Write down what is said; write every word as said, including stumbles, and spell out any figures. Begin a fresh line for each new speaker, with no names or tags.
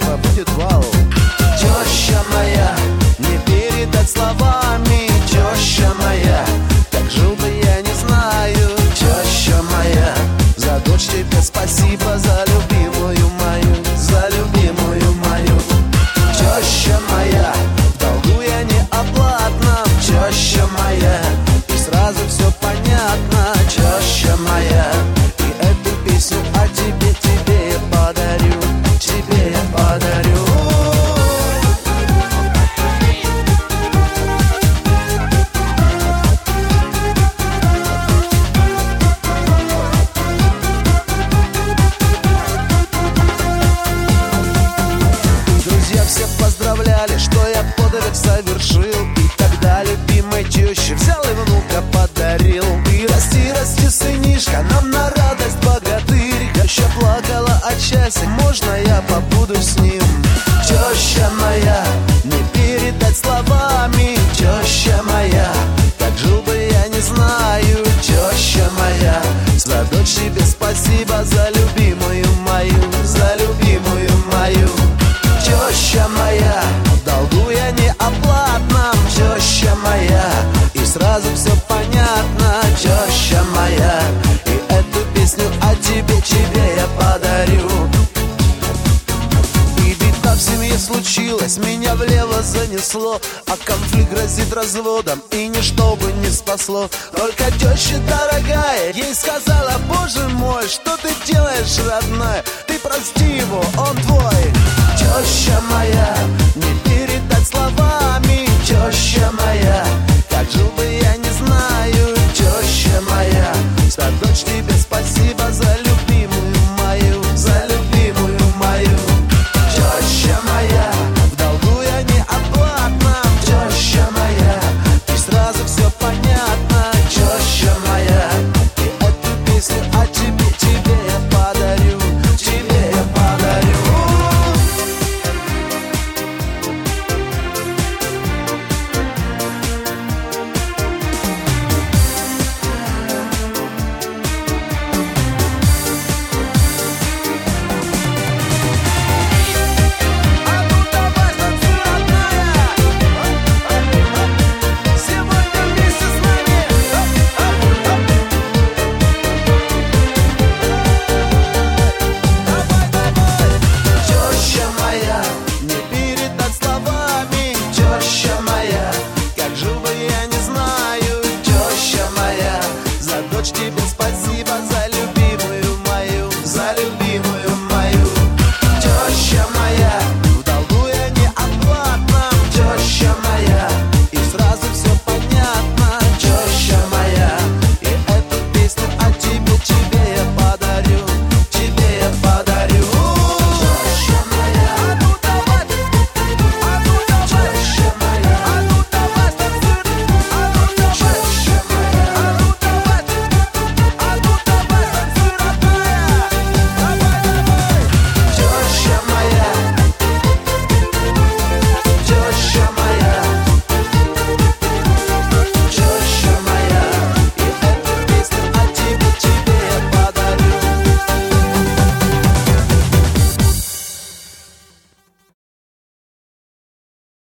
этого будет вау. Теща моя, не передать словами. Теща моя, как жил бы я не знаю. Теща моя, за дочь тебе спасибо, за любимую мою, за любимую мою. Теща моя, в долгу я не оплатна. Теща моя, и сразу все понятно. Теща моя, и эту песню о тебе, тебе я подарю, тебе я подарю. Друзья все поздравляли, что я подвиг совершил. И тогда любимой теще взял и внука подарил. И расти, расти, сынишка, нам на радость богатырь. Теща плакала от счастья, можно я побуду с ним? Теща моя, не передать словами. Теща моя, как жил бы я не знаю. Теща моя, за дочь тебе спасибо, за любимую мою, за любимую мою. Теща моя, в долгу я не оплатна. Теща моя, и сразу все понятно. Теща моя, и эту песню о тебе, тебе я подарю. И беда в семье случилась, меня влево занесло, а конфликт грозит разводом, и ничто бы не спасло. Только теща дорогая ей сказала: боже мой, что ты делаешь, родная? Ты прости его, он твой. Теща моя,